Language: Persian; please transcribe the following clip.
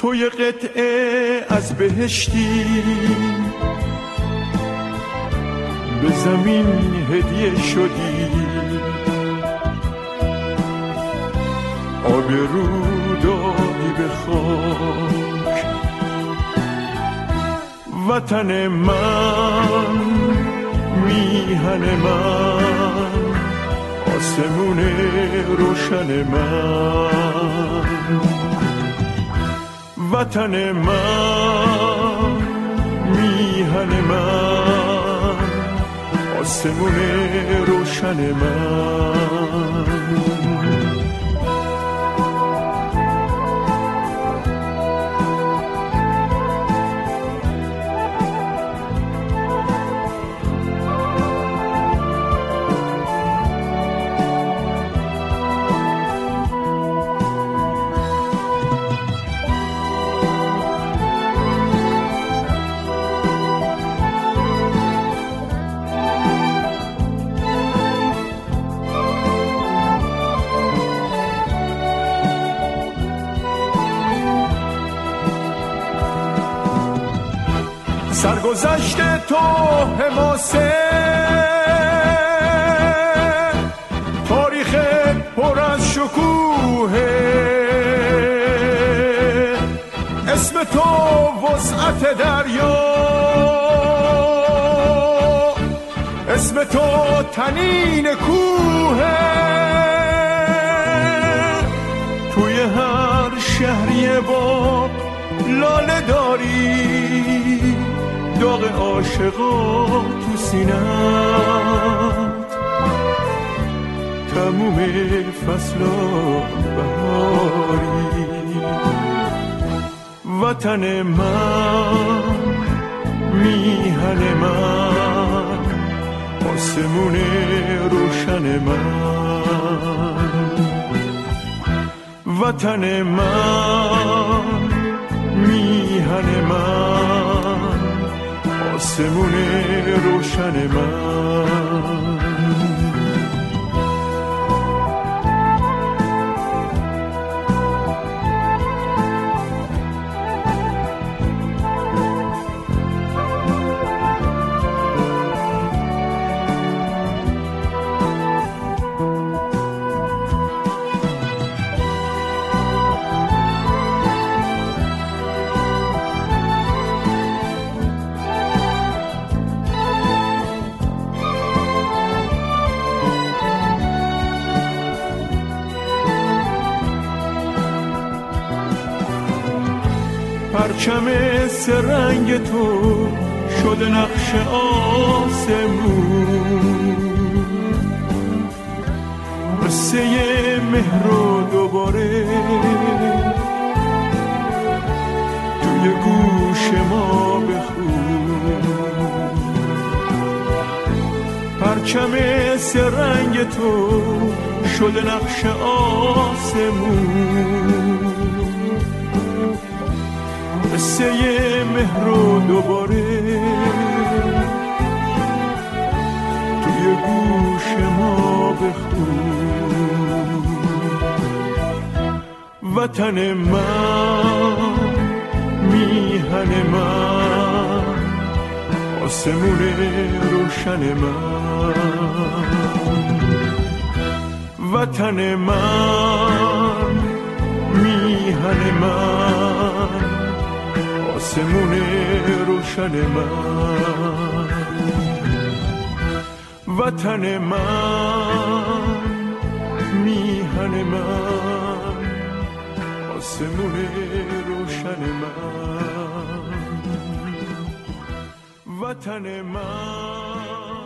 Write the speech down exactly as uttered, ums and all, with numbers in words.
تو یه قطعه از بهشتی به زمین هدیه شدی، آب رو دادی به خاک. وطن من، میهن من، آسمون روشن من. وطن من، میهن من، آسمون روشن من. سرگذشت تو حماسه، تاریخ پر از شکوه، اسم تو وسعت دریا، اسم تو تنین کوه. توی هر شهریه با لاله داری، داغ عاشقا تو سینت، تموم فصلا بهاری. وطن من، میهن من، آسمون روشن من. وطن من، میهن من، آسمون روشن من. پرچم سه رنگ تو شده نقش آسمون، قصه مهر رو دوباره توی گوش ما بخون. پرچم سه رنگ تو شده نقش آسمون، قصه مهر رو دوباره توی گوش ما بخون. وطن من، میهن من، آسمون روشن من. وطن من، میهن من، آسمون روشن من. وطن من، میهن من، آسمون روشن من. وطن من.